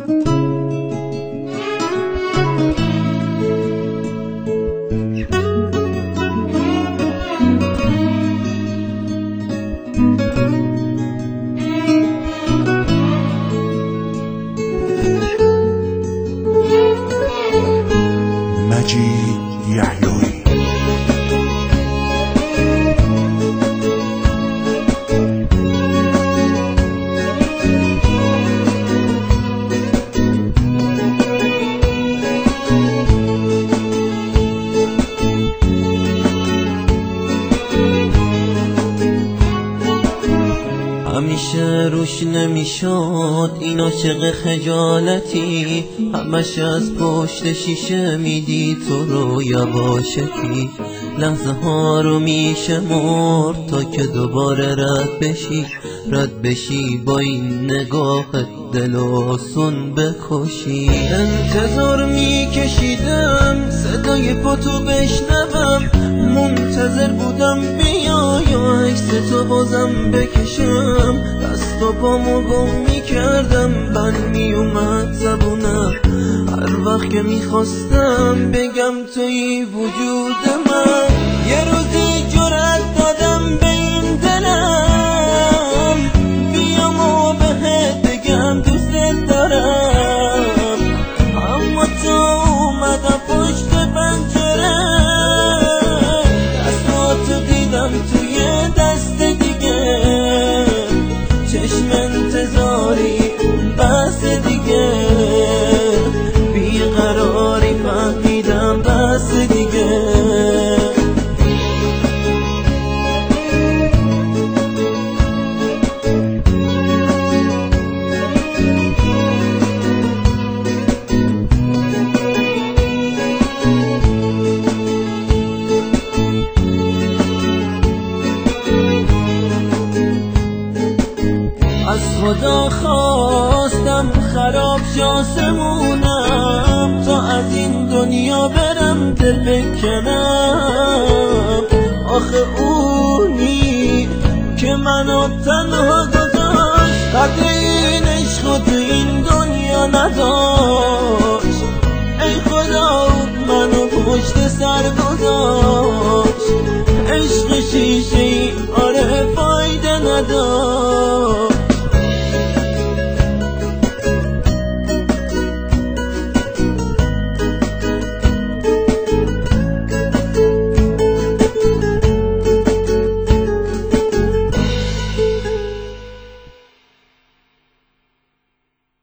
مجید یحیایی. همیشه روش نمیشد این عاشق خجالتی، همش از پشت شیشه میدی تو رو یواشکی، لحظه ها رو میشه مرد تا که دوباره رد بشی با این نگاه دل و سن بکشی. انتظار میکشیدم صدای پاتو بشنوم، منتظر بودم بیای و عکس تو بازم بکشم، دست و پامو گم میکردم بند میومد زبونم، هر وقت که میخواستم بگم توی وجود من. یه روزی جرأت دادم به این دلم بیام و بهت بگم دوست دارم، اما تو اومدم پشت پنجره، دستاتو دیدم توی دست دیگه، چشم انتظاری بس دیگه، بیقراری فهمیدم بس دیگه. از خدا خواستم خراب شاسمونم تا از این دنیا برم دل بکنم، آخه اونی که منو تنها گذاشت قدر این عشق تو این دنیا نداشت.